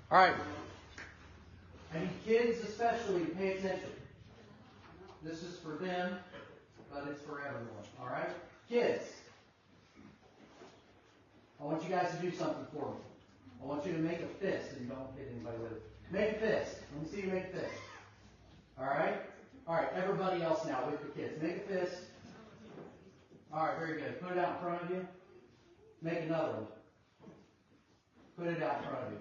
All right. I need kids especially to pay attention. This is for them, but it's for everyone. All right? Kids, I want you guys to do something for me. I want you to make a fist, and don't hit anybody with it. Make a fist. Let me see you make a fist. All right? All right, everybody else now with the kids. Make a fist. All right, very good. Put it out in front of you. Make another one. Put it out in front of you.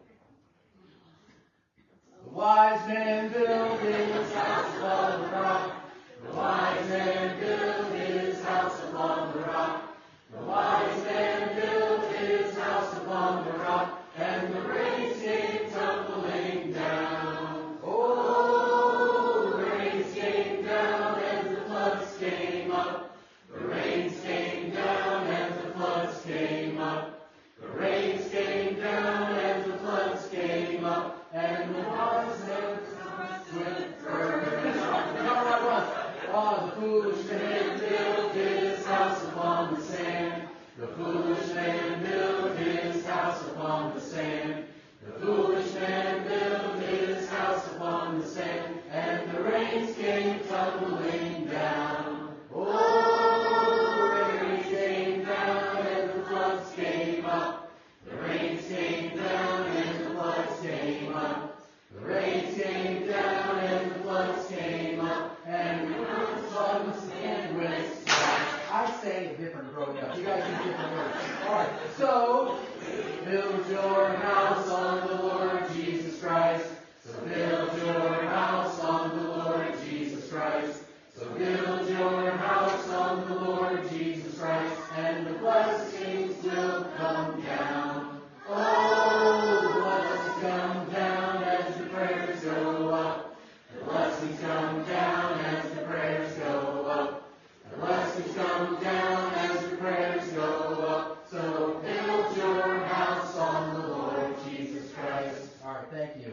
The wise man built his house upon the rock. The wise man built his house upon the rock. The wise man built his house upon the rock, and the rains came tumbling down. Oh, the rains came down and the floods came up. The rains came down and the floods came up. The rains came down and the floods came up, and the wise man went further. Oh, the foolish man built his house upon the sand. The foolish man built his house upon the sand. The foolish man built his house upon the sand, and the rains came tumbling down. Oh, the rains came down and the floods came up. The rains came down and the floods came up. The rains came down and the floods came up, and the floods and went splash. I sang it different growing up. You guys do different words. All right. So, build your house on the Lord Jesus Christ. So build your house on the Lord Jesus Christ. So build your house on the Lord Jesus Christ, and the blessings will come down. Oh, the blessings come down as the prayers go up. The blessings come down as the prayers go up. The blessings come down as the prayers go up. So build your house on the Lord Jesus Christ. All right, thank you.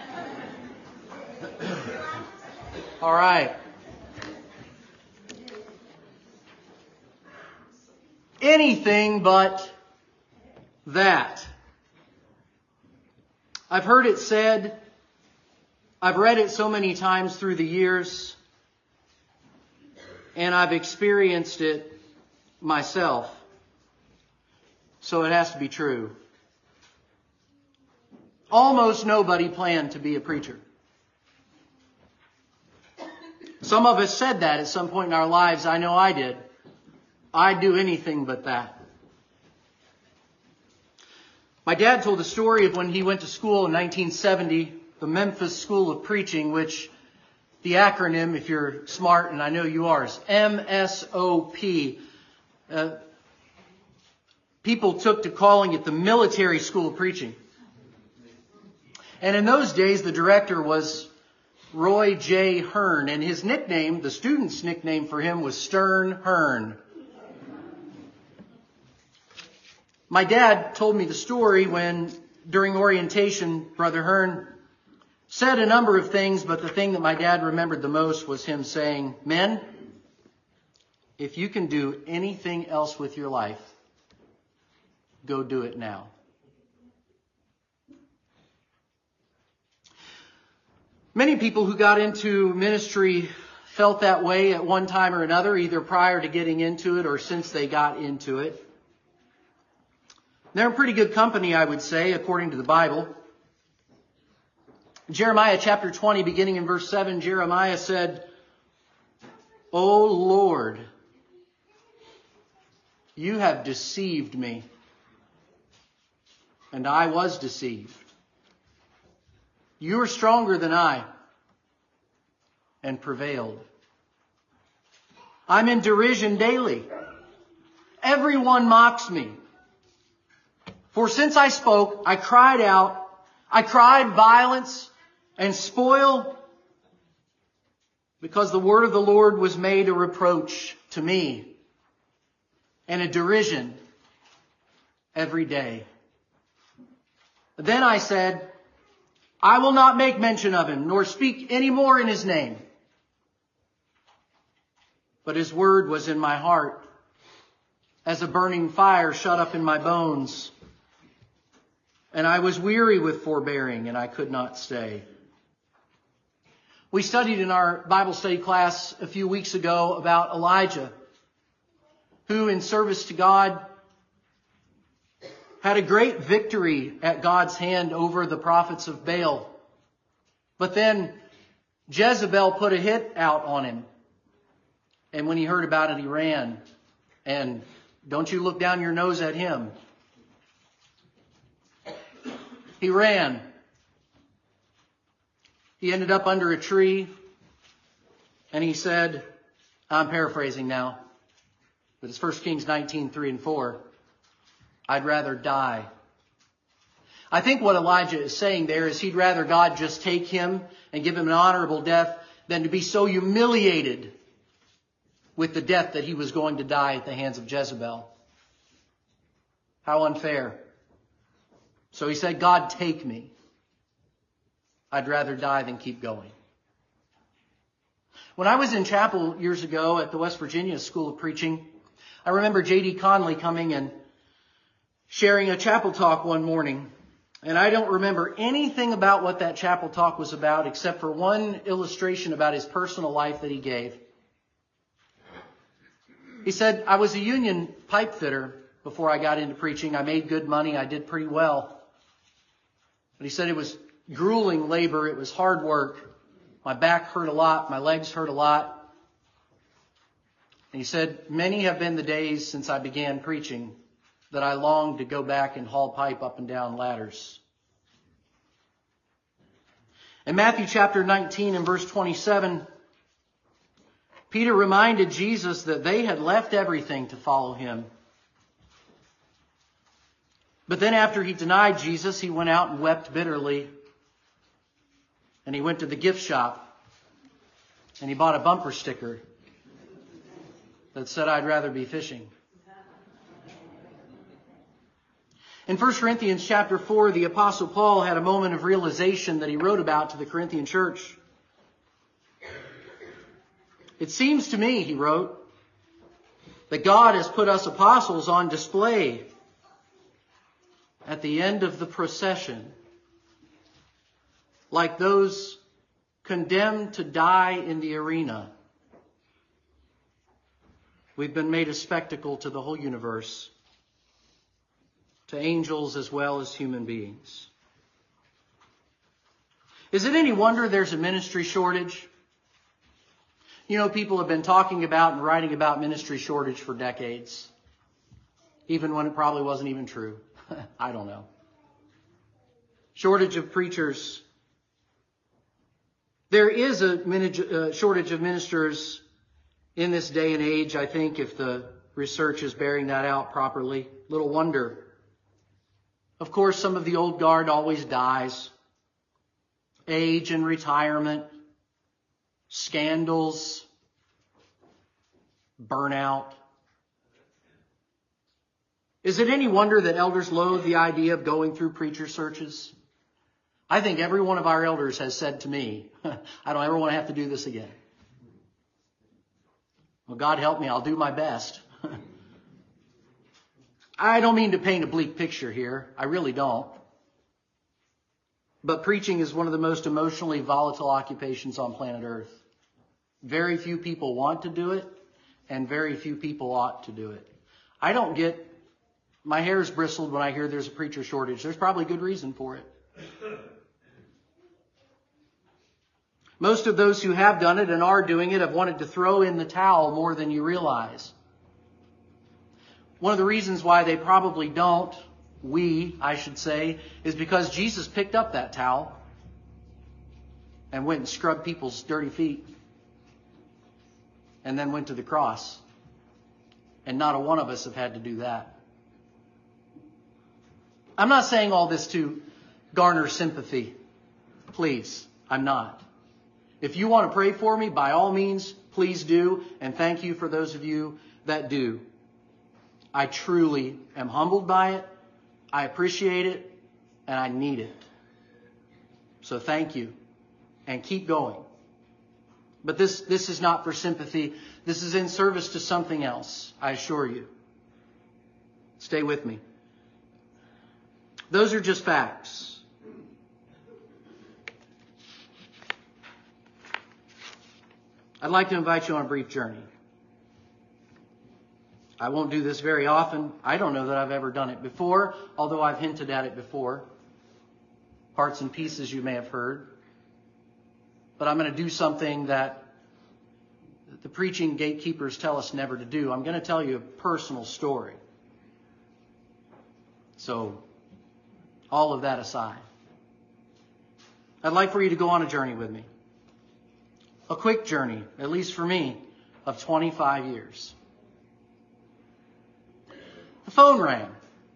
All right. Anything but that. I've heard it said, I've read it so many times through the years, and I've experienced it myself. So it has to be true. Almost nobody planned to be a preacher. Some of us said that at some point in our lives. I know I did. I'd do anything but that. My dad told the story of when he went to school in 1970, the Memphis School of Preaching, which the acronym, if you're smart, and I know you are, is MSOP. People took to calling it the Military School of Preaching. And in those days, the director was Roy J. Hearn, and his nickname, the students' nickname for him, was Stern Hearn. My dad told me the story when, during orientation, Brother Hearn said a number of things, but the thing that my dad remembered the most was him saying, "Men, if you can do anything else with your life, go do it now." Many people who got into ministry felt that way at one time or another, either prior to getting into it or since they got into it. They're in pretty good company, I would say, according to the Bible. Jeremiah chapter 20, beginning in verse 7, Jeremiah said, "O Lord, you have deceived me, and I was deceived. You are stronger than I, and prevailed. I'm in derision daily. Everyone mocks me. For since I spoke, I cried out. I cried violence and spoil, because the word of the Lord was made a reproach to me and a derision every day. Then I said, I will not make mention of him, nor speak any more in his name. But his word was in my heart, as a burning fire shut up in my bones. and I was weary with forbearing, and I could not stay. We studied in our Bible study class a few weeks ago about Elijah, who in service to God had a great victory at God's hand over the prophets of Baal. But then Jezebel put a hit out on him. And when he heard about it, he ran. And don't you look down your nose at him. He ran. He ended up under a tree. And he said, I'm paraphrasing now, but it's 1 Kings 19, 3 and 4. I'd rather die. I think what Elijah is saying there is he'd rather God just take him and give him an honorable death than to be so humiliated with the death that he was going to die at the hands of Jezebel. How unfair. So he said, God, take me. I'd rather die than keep going. When I was in chapel years ago at the West Virginia School of Preaching, I remember J.D. Conley coming and sharing a chapel talk one morning. And I don't remember anything about what that chapel talk was about except for one illustration about his personal life that he gave. He said, I was a union pipe fitter before I got into preaching. I made good money. I did pretty well. But he said it was grueling labor. It was hard work. My back hurt a lot. My legs hurt a lot. And he said, many have been the days since I began preaching that I longed to go back and haul pipe up and down ladders. In Matthew chapter 19 and verse 27, Peter reminded Jesus that they had left everything to follow him. But then after he denied Jesus, he went out and wept bitterly. And he went to the gift shop and he bought a bumper sticker that said, I'd rather be fishing. In 1 Corinthians chapter 4, the Apostle Paul had a moment of realization that he wrote about to the Corinthian church. It seems to me, he wrote, that God has put us apostles on display at the end of the procession, like those condemned to die in the arena. We've been made a spectacle to the whole universe, to angels as well as human beings. Is it any wonder there's a ministry shortage? You know, people have been talking about and writing about ministry shortage for decades, even when it probably wasn't even true. I don't know. Shortage of preachers. There is a shortage of ministers in this day and age, I think, if the research is bearing that out properly. Little wonder. Of course, some of the old guard always dies. Age and retirement, scandals, burnout. Is it any wonder that elders loathe the idea of going through preacher searches? I think every one of our elders has said to me, I don't ever want to have to do this again. Well, God help me, I'll do my best. I don't mean to paint a bleak picture here. I really don't. But preaching is one of the most emotionally volatile occupations on planet Earth. Very few people want to do it, and very few people ought to do it. My hair is bristled when I hear there's a preacher shortage. There's probably good reason for it. Most of those who have done it and are doing it have wanted to throw in the towel more than you realize. One of the reasons why they probably don't, I should say, is because Jesus picked up that towel and went and scrubbed people's dirty feet and then went to the cross. And not a one of us have had to do that. I'm not saying all this to garner sympathy. Please, I'm not. If you want to pray for me, by all means, please do. And thank you for those of you that do. I truly am humbled by it. I appreciate it. And I need it. So thank you. And keep going. But this is not for sympathy. This is in service to something else, I assure you. Stay with me. Those are just facts. I'd like to invite you on a brief journey. I won't do this very often. I don't know that I've ever done it before, although I've hinted at it before. Parts and pieces you may have heard. But I'm going to do something that the preaching gatekeepers tell us never to do. I'm going to tell you a personal story. So, all of that aside, I'd like for you to go on a journey with me. A quick journey, at least for me, of 25 years. The phone rang.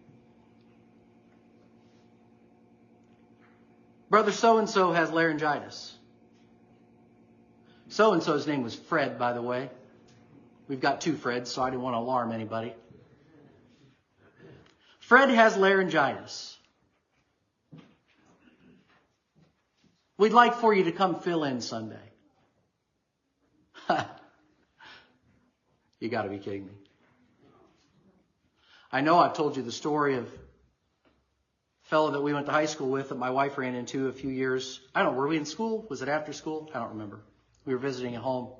Brother so-and-so has laryngitis. So-and-so's name was Fred, by the way. We've got two Freds, so I didn't want to alarm anybody. Fred has laryngitis. We'd like for you to come fill in Sunday. You got to be kidding me. I know I've told you the story of a fellow that we went to high school with that my wife ran into a few years. I don't know, were we in school? Was it after school? I don't remember. We were visiting at home.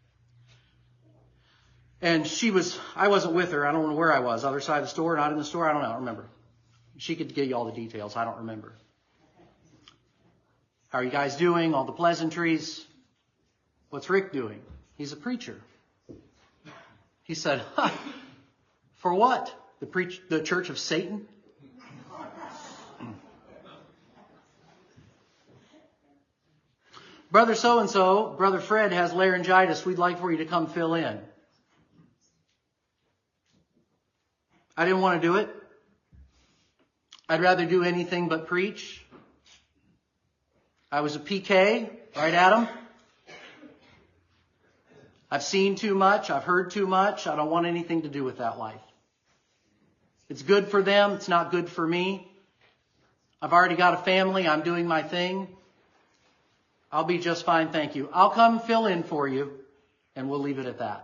And I wasn't with her. I don't know where I was. Other side of the store, not in the store. I don't remember. She could give you all the details. I don't remember. How are you guys doing? All the pleasantries. What's Rick doing? He's a preacher. He said, for what? The Church of Satan? Brother so-and-so, Brother Fred has laryngitis. We'd like for you to come fill in. I didn't want to do it. I'd rather do anything but preach. I was a PK, right, Adam? I've seen too much. I've heard too much. I don't want anything to do with that life. It's good for them. It's not good for me. I've already got a family. I'm doing my thing. I'll be just fine, thank you. I'll come fill in for you, and we'll leave it at that.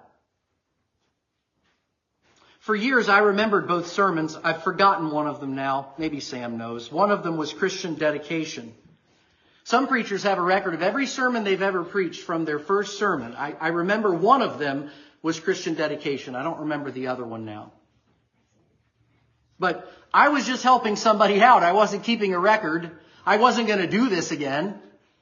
For years, I remembered both sermons. I've forgotten one of them now. Maybe Sam knows. One of them was Christian dedication. Some preachers have a record of every sermon they've ever preached from their first sermon. I remember one of them was Christian dedication. I don't remember the other one now. But I was just helping somebody out. I wasn't keeping a record. I wasn't going to do this again.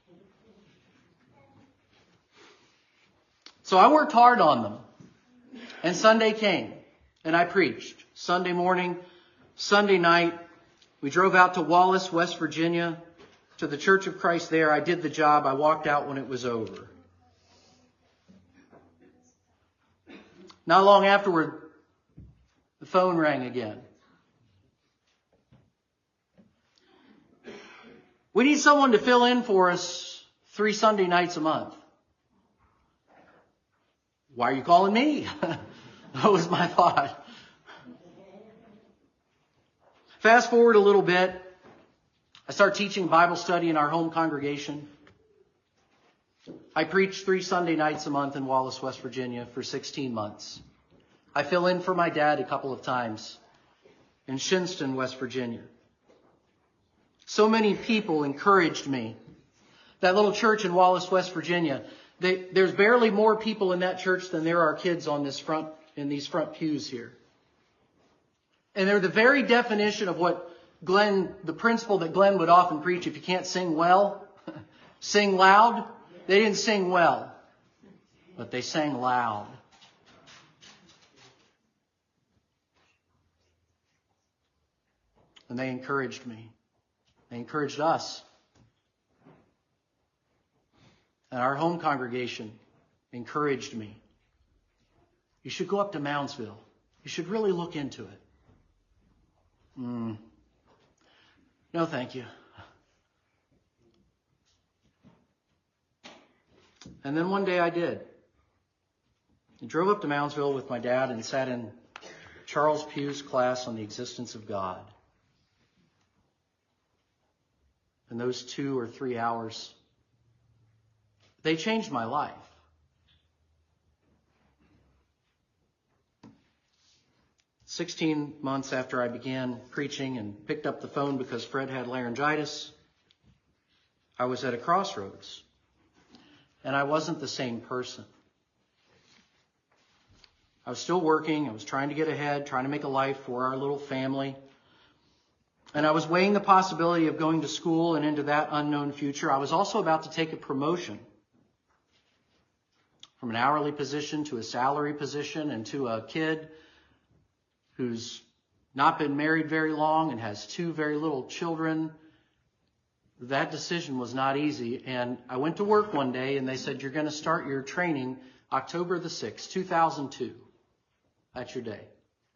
So I worked hard on them. And Sunday came. And I preached. Sunday morning, Sunday night. We drove out to Wallace, West Virginia, to the Church of Christ there. I did the job. I walked out when it was over. Not long afterward, the phone rang again. We need someone to fill in for us 3 Sunday nights a month. Why are you calling me? That was my thought. Fast forward a little bit. I start teaching Bible study in our home congregation. I preach 3 Sunday nights a month in Wallace, West Virginia for 16 months. I fill in for my dad a couple of times in Shinston, West Virginia. So many people encouraged me. That little church in Wallace, West Virginia, there's barely more people in that church than there are kids on in these front pews here. And they're the very definition of what the principle that Glenn would often preach: if you can't sing well, sing loud. They didn't sing well, but they sang loud. And they encouraged me. They encouraged us. And our home congregation encouraged me. You should go up to Moundsville. You should really look into it. No, thank you. And then one day I did. I drove up to Moundsville with my dad and sat in Charles Pugh's class on the existence of God. And those 2 or 3 hours, they changed my life. 16 months after I began preaching and picked up the phone because Fred had laryngitis, I was at a crossroads. And I wasn't the same person. I was still working. I was trying to get ahead, trying to make a life for our little family. And I was weighing the possibility of going to school and into that unknown future. I was also about to take a promotion from an hourly position to a salary position, and to a kid who's not been married very long and has 2 very little children. That decision was not easy. And I went to work one day and they said, you're going to start your training October the 6th, 2002. That's your day.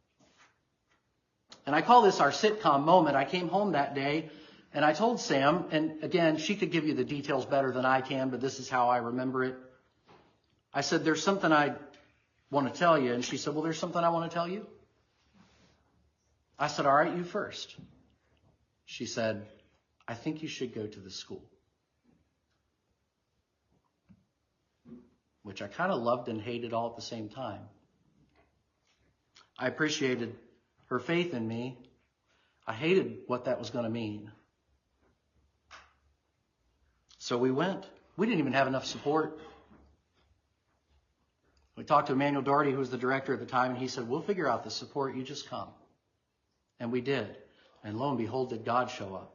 And I call this our sitcom moment. I came home that day and I told Sam, and again, she could give you the details better than I can, but this is how I remember it. I said, there's something I want to tell you. And she said, well, there's something I want to tell you. I said, all right, you first. She said, I think you should go to the school. Which I kind of loved and hated all at the same time. I appreciated her faith in me. I hated what that was going to mean. So we went. We didn't even have enough support. We talked to Emmanuel Doherty, who was the director at the time, and he said, we'll figure out the support. You just come. And we did. And lo and behold, did God show up.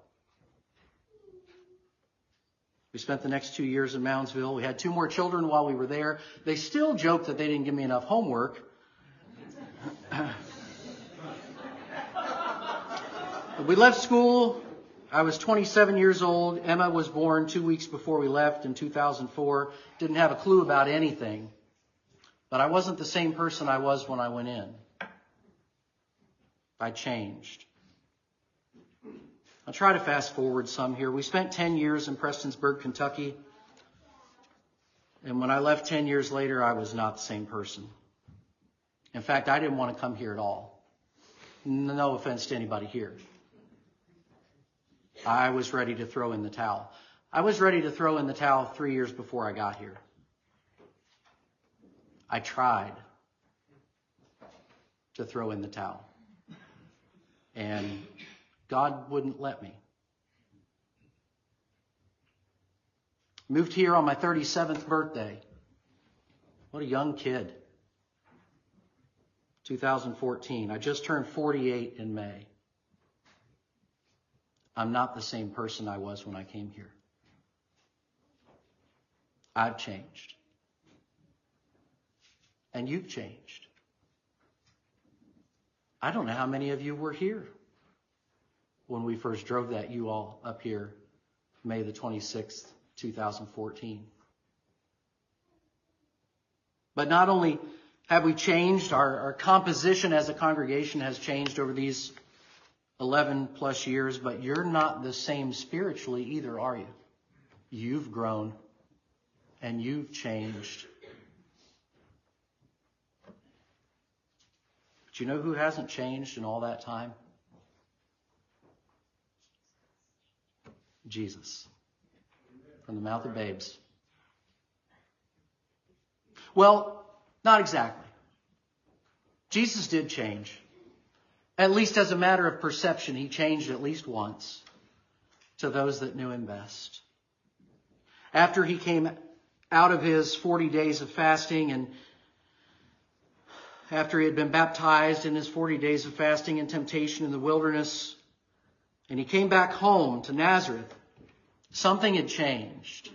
We spent the next 2 years in Moundsville. We had 2 more children while we were there. They still joke that they didn't give me enough homework. We left school. I was 27 years old. Emma was born 2 weeks before we left in 2004. Didn't have a clue about anything. But I wasn't the same person I was when I went in. I changed. I'll try to fast forward some here. We spent 10 years in Prestonsburg, Kentucky. And when I left 10 years later, I was not the same person. In fact, I didn't want to come here at all. No offense to anybody here. I was ready to throw in the towel. I was ready to throw in the towel 3 years before I got here. I tried to throw in the towel. And God wouldn't let me. Moved here on my 37th birthday. What a young kid. 2014. I just turned 48 in May. I'm not the same person I was when I came here. I've changed. And you've changed. I don't know how many of you were here when we first drove that U-Haul up here, May the 26th, 2014. But not only have we changed, our composition as a congregation has changed over these 11 plus years, but you're not the same spiritually either, are you? You've grown and you've changed. But you know who hasn't changed in all that time? Jesus. From the mouth of babes. Well, not exactly. Jesus did change. At least as a matter of perception, he changed at least once to those that knew him best. After he came out of his 40 days of fasting, and after he had been baptized in his 40 days of fasting and temptation in the wilderness, and he came back home to Nazareth, something had changed.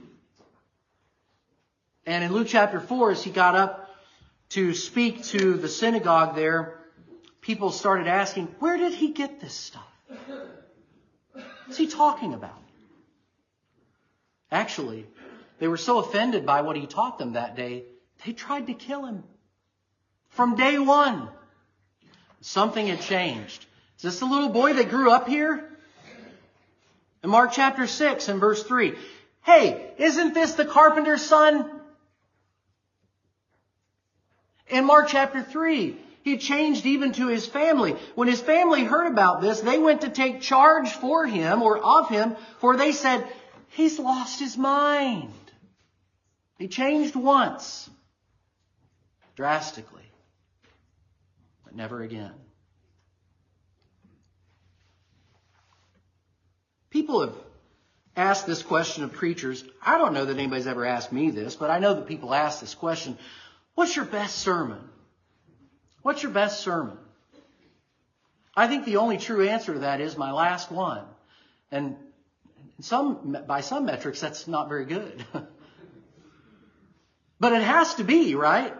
And in Luke chapter 4, as he got up to speak to the synagogue there, people started asking, where did he get this stuff? What's he talking about? Actually, they were so offended by what he taught them that day, they tried to kill him. From day one, something had changed. Is this the little boy that grew up here? In Mark chapter 6 and verse 3, hey, isn't this the carpenter's son? In Mark chapter 3, he changed even to his family. When his family heard about this, they went to take charge for him or of him, for they said, he's lost his mind. He changed once, drastically, but never again. People have asked this question of preachers. I don't know that anybody's ever asked me this, but I know that people ask this question. What's your best sermon? What's your best sermon? I think the only true answer to that is my last one. And by some metrics, that's not very good. But it has to be, right?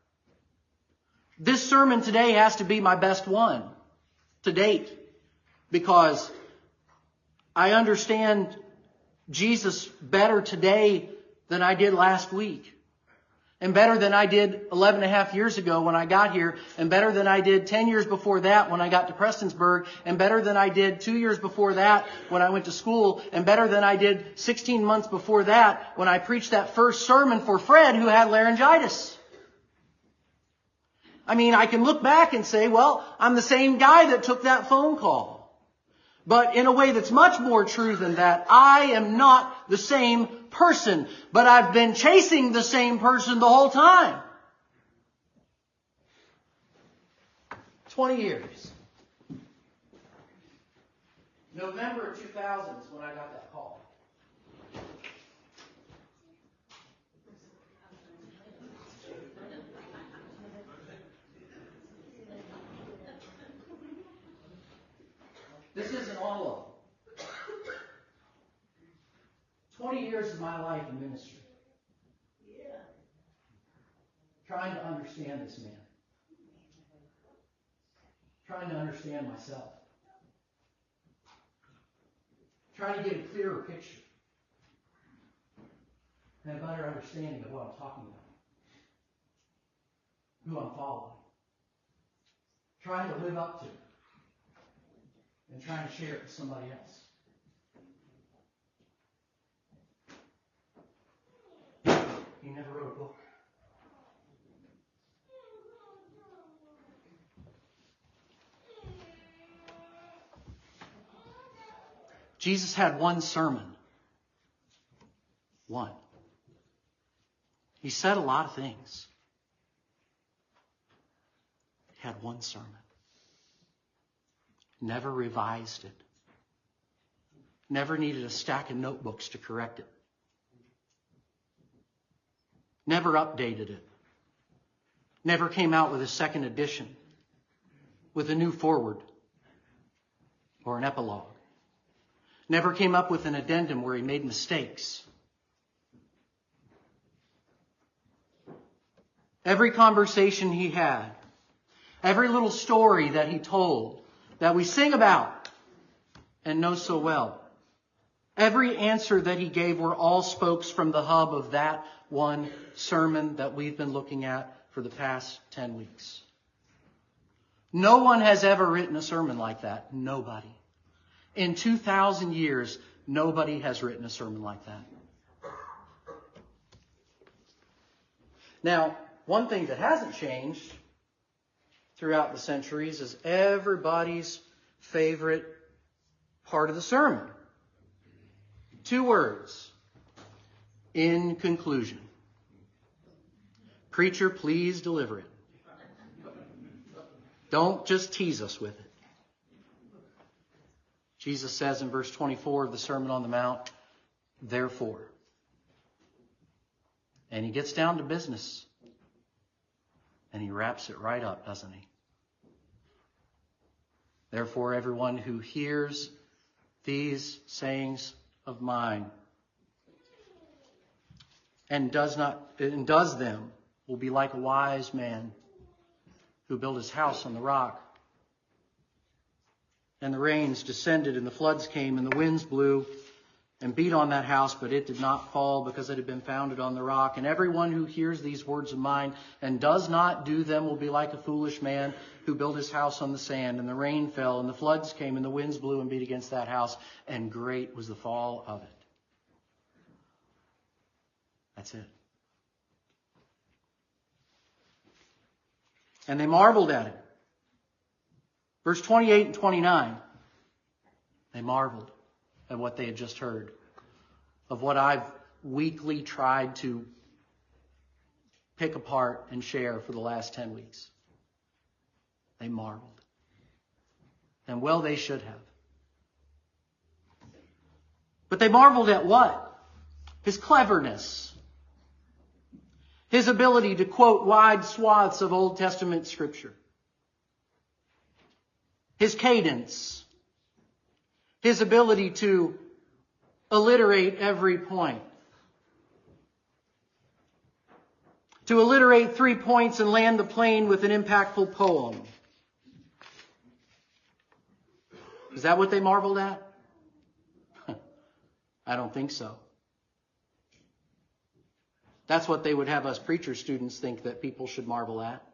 This sermon today has to be my best one to date, because I understand Jesus better today than I did last week, and better than I did 11 and a half years ago when I got here, and better than I did 10 years before that when I got to Prestonsburg, and better than I did 2 years before that when I went to school, and better than I did 16 months before that when I preached that first sermon for Fred, who had laryngitis. I mean, I can look back and say, well, I'm the same guy that took that phone call. But in a way that's much more true than that, I am not the same person, but I've been chasing the same person the whole time. 20 years. November of 2000 is when I got that call. This is an envelope. 20 years of my life in ministry. Trying to understand this man. Trying to understand myself. Trying to get a clearer picture. And a better understanding of what I'm talking about. Who I'm following. Trying to live up to. And trying to share it with somebody else. He never wrote a book. Jesus had one sermon. One. He said a lot of things. He had one sermon. Never revised it. Never needed a stack of notebooks to correct it. Never updated it. Never came out with a second edition, with a new foreword or an epilogue. Never came up with an addendum where he made mistakes. Every conversation he had, every little story that he told, that we sing about and know so well, every answer that he gave were all spokes from the hub of that one sermon that we've been looking at for the past 10 weeks. No one has ever written a sermon like that. Nobody. In 2,000 years, nobody has written a sermon like that. Now, one thing that hasn't changed throughout the centuries is everybody's favorite part of the sermon. 2 words. In conclusion. Preacher, please deliver it. Don't just tease us with it. Jesus says in verse 24 of the Sermon on the Mount, therefore. And he gets down to business. And he wraps it right up, doesn't he? Therefore, everyone who hears these sayings of mine and does them will be like a wise man who built his house on the rock. And the rains descended, and the floods came, and the winds blew and beat on that house, but it did not fall because it had been founded on the rock. And everyone who hears these words of mine and does not do them will be like a foolish man who built his house on the sand. And the rain fell, and the floods came, and the winds blew and beat against that house, and great was the fall of it. That's it. And they marveled at it. Verse 28 and 29, they marveled at what they had just heard, of what I've weekly tried to pick apart and share for the last 10 weeks. They marveled. And well, they should have. But they marveled at what? His cleverness. His ability to quote wide swaths of Old Testament scripture. His cadence. His ability to alliterate every point. To alliterate 3 points and land the plane with an impactful poem. Is that what they marveled at? I don't think so. That's what they would have us preacher students think that people should marvel at.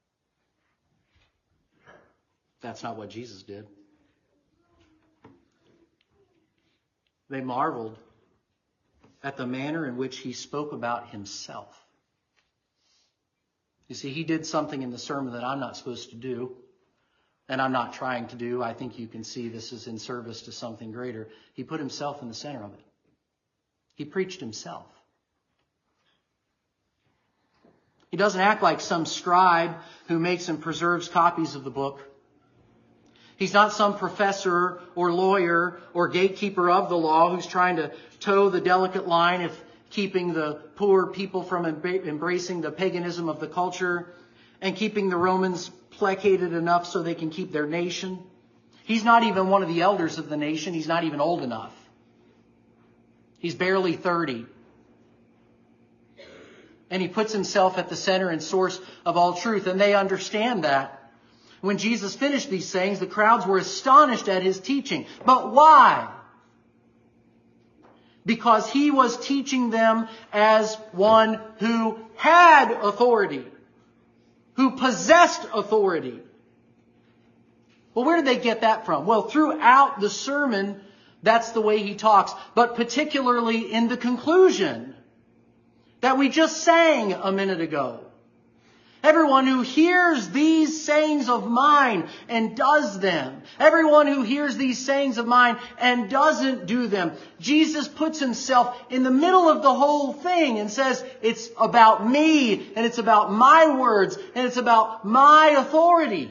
That's not what Jesus did. They marveled at the manner in which he spoke about himself. You see, he did something in the sermon that I'm not supposed to do, and I'm not trying to do. I think you can see this is in service to something greater. He put himself in the center of it. He preached himself. He doesn't act like some scribe who makes and preserves copies of the book. He's not some professor or lawyer or gatekeeper of the law who's trying to toe the delicate line of keeping the poor people from embracing the paganism of the culture and keeping the Romans placated enough so they can keep their nation. He's not even one of the elders of the nation. He's not even old enough. He's barely 30. And he puts himself at the center and source of all truth. And they understand that. When Jesus finished these sayings, the crowds were astonished at his teaching. But why? Because he was teaching them as one who had authority, who possessed authority. Well, where did they get that from? Well, throughout the sermon, that's the way he talks, but particularly in the conclusion that we just sang a minute ago. Everyone who hears these sayings of mine and does them. Everyone who hears these sayings of mine and doesn't do them. Jesus puts himself in the middle of the whole thing and says, it's about me, and it's about my words, and it's about my authority.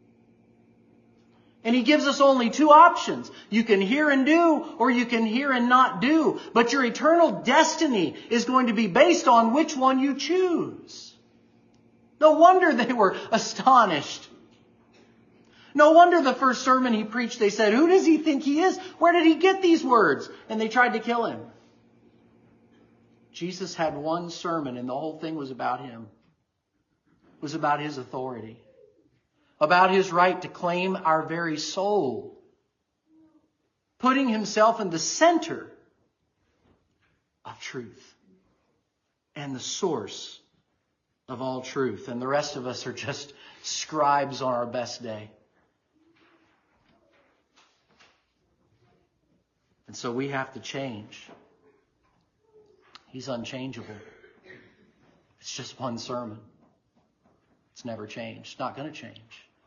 And he gives us only two options. You can hear and do, or you can hear and not do. But your eternal destiny is going to be based on which one you choose. No wonder they were astonished. No wonder the first sermon he preached, they said, who does he think he is? Where did he get these words? And they tried to kill him. Jesus had one sermon and the whole thing was about him. It was about his authority. About his right to claim our very soul. Putting himself in the center of truth. And the source of all truth. And the rest of us are just scribes on our best day. And so we have to change. He's unchangeable. It's just one sermon. It's never changed. It's not going to change.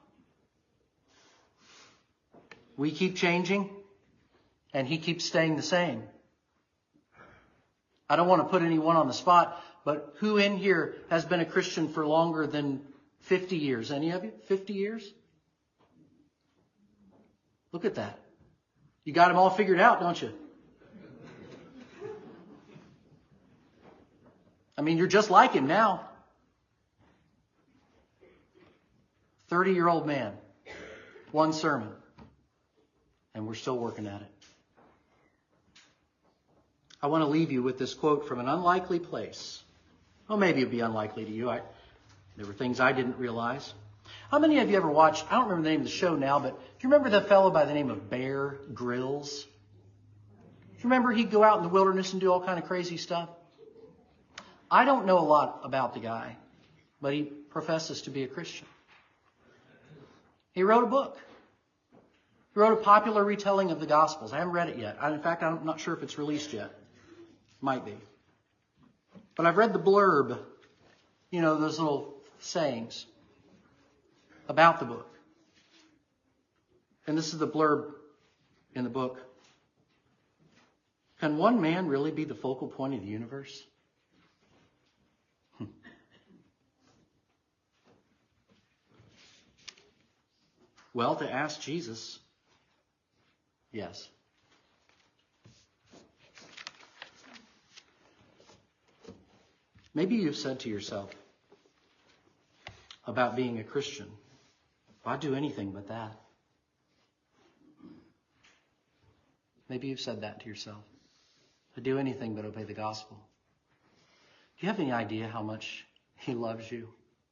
We keep changing, and he keeps staying the same. I don't want to put anyone on the spot, but who in here has been a Christian for longer than 50 years? Any of you? 50 years? Look at that. You got them all figured out, don't you? I mean, you're just like him now. 30-year-old man. One sermon. And we're still working at it. I want to leave you with this quote from an unlikely place. Well, maybe it'd be unlikely to you. There were things I didn't realize. How many of you ever watched, I don't remember the name of the show now, but do you remember the fellow by the name of Bear Grylls? Do you remember he'd go out in the wilderness and do all kind of crazy stuff? I don't know a lot about the guy, but he professes to be a Christian. He wrote a book. He wrote a popular retelling of the Gospels. I haven't read it yet. In fact, I'm not sure if it's released yet. Might be. But I've read the blurb, those little sayings about the book. And this is the blurb in the book. Can one man really be the focal point of the universe? Well, to ask Jesus, yes. Maybe you've said to yourself about being a Christian, "I'd do anything but that." Maybe you've said that to yourself. "I'd do anything but obey the gospel." Do you have any idea how much He loves you?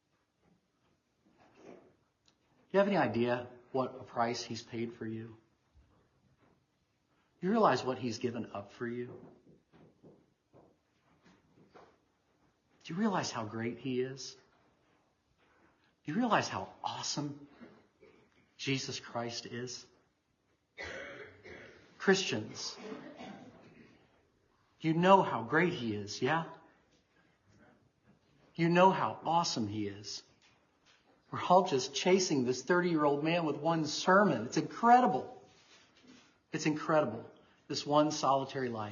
Do you have any idea what a price He's paid for you? Do you realize what He's given up for you? Do you realize how great He is? Do you realize how awesome Jesus Christ is? Christians, you know how great He is, yeah? You know how awesome He is. We're all just chasing this 30-year-old man with one sermon. It's incredible. It's incredible. This one solitary life.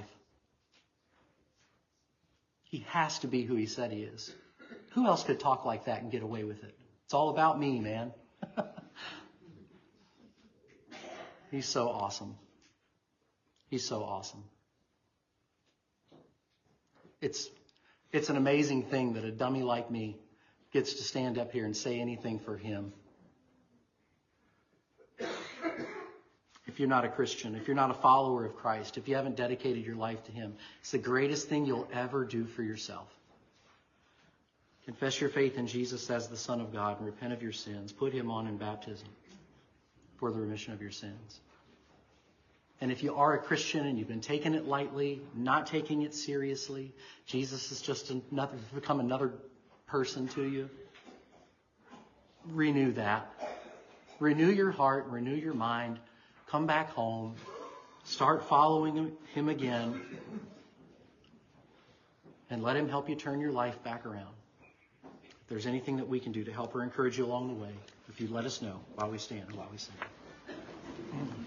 He has to be who He said He is. Who else could talk like that and get away with it? It's all about me, man. He's so awesome. He's so awesome. It's an amazing thing that a dummy like me gets to stand up here and say anything for Him. If you're not a Christian, if you're not a follower of Christ, if you haven't dedicated your life to Him, it's the greatest thing you'll ever do for yourself. Confess your faith in Jesus as the Son of God and repent of your sins. Put Him on in baptism for the remission of your sins. And if you are a Christian and you've been taking it lightly, not taking it seriously, Jesus is just become another person to you, renew that. Renew your heart, renew your mind. Come back home. Start following Him again. And let Him help you turn your life back around. If there's anything that we can do to help or encourage you along the way, if you let us know while we stand or while we sing.